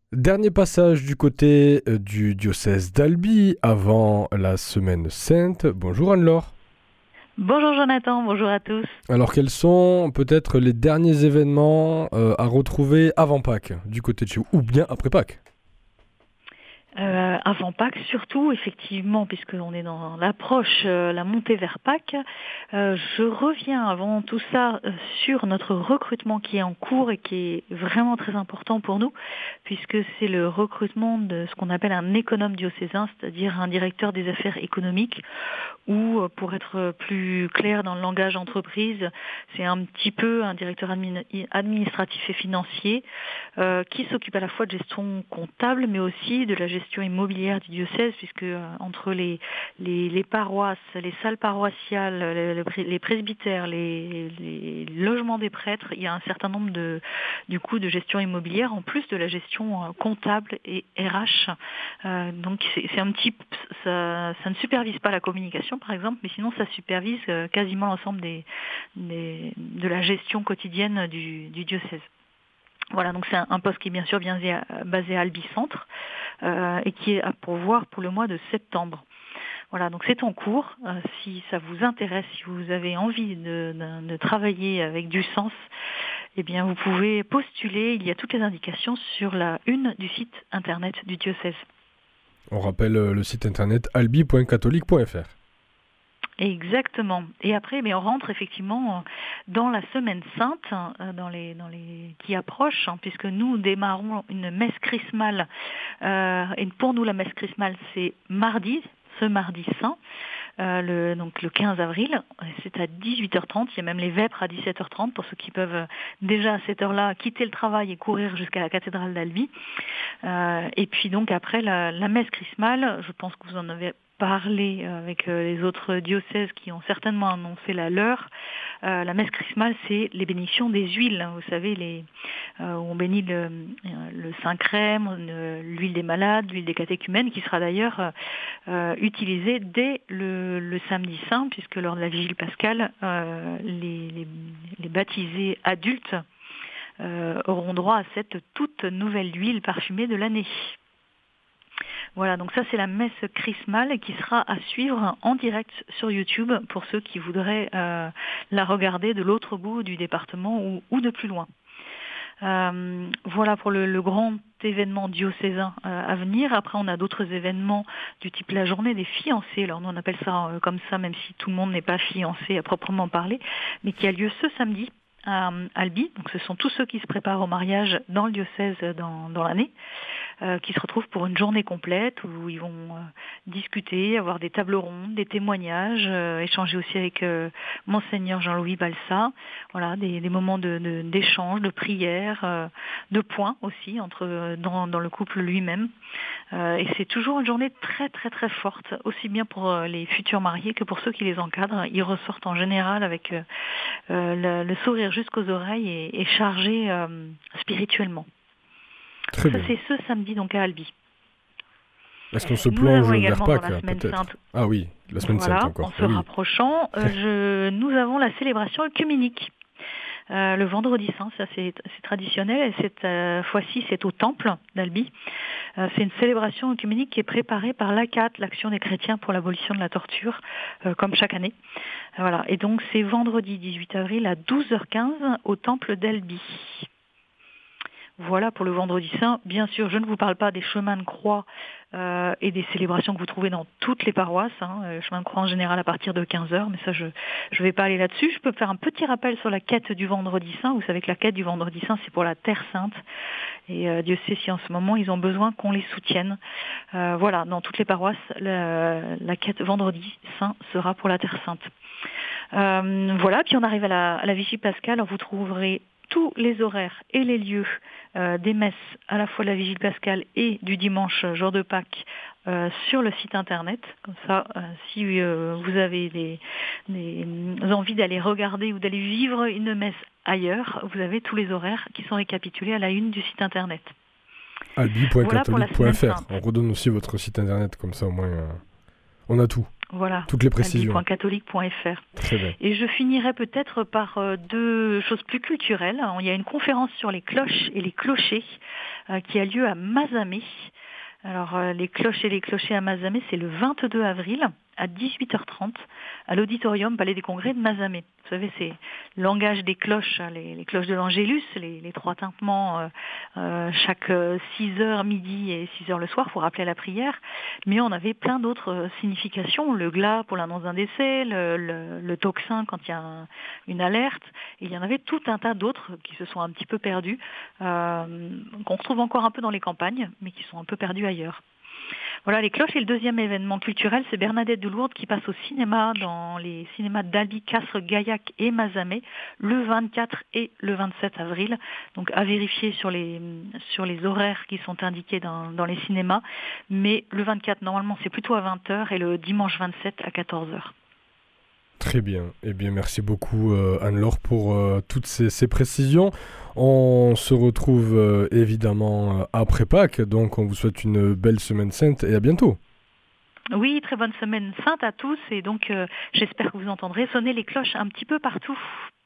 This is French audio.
Dernier passage du côté du diocèse d'Albi avant la Semaine Sainte. Bonjour Anne-Laure. Bonjour Jonathan, bonjour à tous. Alors quels sont peut-être les derniers événements à retrouver avant Pâques du côté de chez vous ou bien après Pâques? Avant Pâques surtout, effectivement, puisqu'on est dans l'approche, la montée vers Pâques, je reviens avant tout ça sur notre recrutement qui est en cours et qui est vraiment très important pour nous, puisque c'est le recrutement de ce qu'on appelle un économe diocésain, c'est-à-dire un directeur des affaires économiques, ou pour être plus clair dans le langage entreprise, c'est un petit peu un directeur administratif et financier qui s'occupe à la fois de gestion comptable, mais aussi de la gestion immobilière du diocèse, puisque entre les paroisses, les salles paroissiales, les presbytères, les logements des prêtres, il y a un certain nombre du coup de gestion immobilière, en plus de la gestion comptable et RH. Donc c'est un petit, ça ne supervise pas la communication par exemple, mais sinon ça supervise quasiment l'ensemble de la gestion quotidienne du diocèse. Voilà, donc c'est un poste qui est bien sûr bien basé à Albi Centre et qui est à pourvoir pour le mois de septembre. Voilà, donc c'est en cours. Si ça vous intéresse, si vous avez envie de travailler avec du sens, eh bien vous pouvez postuler. Il y a toutes les indications sur la une du site internet du diocèse. On rappelle le site internet albi.catholique.fr. Exactement. Et après, mais on rentre effectivement dans la semaine sainte, qui approche, puisque nous démarrons une messe chrismale. Et pour nous, la messe chrismale, c'est mardi, ce mardi saint, donc le 15 avril. C'est à 18h30. Il y a même les vêpres à 17h30 pour ceux qui peuvent déjà à cette heure-là quitter le travail et courir jusqu'à la cathédrale d'Albi. Et puis donc après la messe chrismale, je pense que vous en avez parler avec les autres diocèses qui ont certainement annoncé la leur. La messe chrismale, c'est les bénédictions des huiles. Vous savez, où on bénit le Saint-Crème, l'huile des malades, l'huile des catéchumènes, qui sera d'ailleurs utilisée dès le samedi saint, puisque lors de la vigile pascale, les baptisés adultes auront droit à cette toute nouvelle huile parfumée de l'année. Voilà, donc ça c'est la messe chrismale qui sera à suivre en direct sur YouTube pour ceux qui voudraient la regarder de l'autre bout du département ou de plus loin. Voilà pour le grand événement diocésain à venir. Après, on a d'autres événements du type la journée des fiancés. Alors nous on appelle ça comme ça, même si tout le monde n'est pas fiancé à proprement parler, mais qui a lieu ce samedi à Albi. Donc ce sont tous ceux qui se préparent au mariage dans le diocèse dans l'année, qui se retrouvent pour une journée complète où ils vont discuter, avoir des tables rondes, des témoignages, échanger aussi avec Monseigneur Jean-Louis Balsa. Voilà, des moments d'échange, de prière, de points aussi dans le couple lui-même. Et c'est toujours une journée très très très forte, aussi bien pour les futurs mariés que pour ceux qui les encadrent. Ils ressortent en général avec le sourire jusqu'aux oreilles et chargés spirituellement. Très Ça bien. c'est ce samedi donc à Albi. Est-ce qu'on se Nous plonge avons vers également dans Pâques la semaine peut-être? sainte, Ah oui, la semaine sainte voilà, en encore. se Eh oui. rapprochant, nous avons la célébration œcuménique. Le vendredi saint, ça c'est traditionnel, et cette fois-ci c'est au temple d'Albi. C'est une célébration œcuménique qui est préparée par l'ACAT, l'Action des chrétiens pour l'abolition de la torture, comme chaque année. Voilà, et donc c'est vendredi 18 avril à 12h15 au temple d'Albi. Voilà pour le vendredi saint. Bien sûr, je ne vous parle pas des chemins de croix et des célébrations que vous trouvez dans toutes les paroisses. Chemin de croix en général à partir de 15h, mais ça je ne vais pas aller là-dessus. Je peux faire un petit rappel sur la quête du vendredi saint. Vous savez que la quête du vendredi saint, c'est pour la Terre sainte. Et Dieu sait si en ce moment, ils ont besoin qu'on les soutienne. Voilà, dans toutes les paroisses, la quête vendredi saint sera pour la Terre sainte. Voilà, puis on arrive à la Vigie pascale. Alors vous trouverez tous les horaires et les lieux des messes, à la fois de la Vigile pascale et du dimanche, jour de Pâques, sur le site internet. Comme ça, si vous avez des envies d'aller regarder ou d'aller vivre une messe ailleurs, vous avez tous les horaires qui sont récapitulés à la une du site internet. Voilà pour la semaine albi.catholique.fr. sainte. On redonne aussi votre site internet, comme ça au moins on a tout. Voilà, toutes les précisions. albi.catholique.fr. Très bien. Et je finirai peut-être par deux choses plus culturelles. Il y a une conférence sur les cloches et les clochers qui a lieu à Mazamet. Alors, les cloches et les clochers à Mazamet, c'est le 22 avril à 18h30 à l'auditorium Palais des Congrès de Mazamet. Vous savez, c'est le langage des cloches, les cloches de l'Angélus, les trois tintements chaque 6h midi et 6h le soir pour rappeler à la prière. Mais on avait plein d'autres significations, le glas pour l'annonce d'un décès, le tocsin quand il y a une alerte. Et il y en avait tout un tas d'autres qui se sont un petit peu perdus, qu'on retrouve encore un peu dans les campagnes, mais qui sont un peu perdus ailleurs. Voilà, les cloches. Et le deuxième événement culturel, c'est Bernadette de Lourdes qui passe au cinéma, dans les cinémas d'Albi, Castres, Gaillac et Mazamet, le 24 et le 27 avril. Donc à vérifier sur les horaires qui sont indiqués dans les cinémas. Mais le 24, normalement, c'est plutôt à 20h et le dimanche 27 à 14h. Très bien. Eh bien, merci beaucoup Anne-Laure pour toutes ces précisions. On se retrouve évidemment après Pâques, donc on vous souhaite une belle semaine sainte et à bientôt. Oui, très bonne semaine sainte à tous et donc j'espère que vous entendrez sonner les cloches un petit peu partout.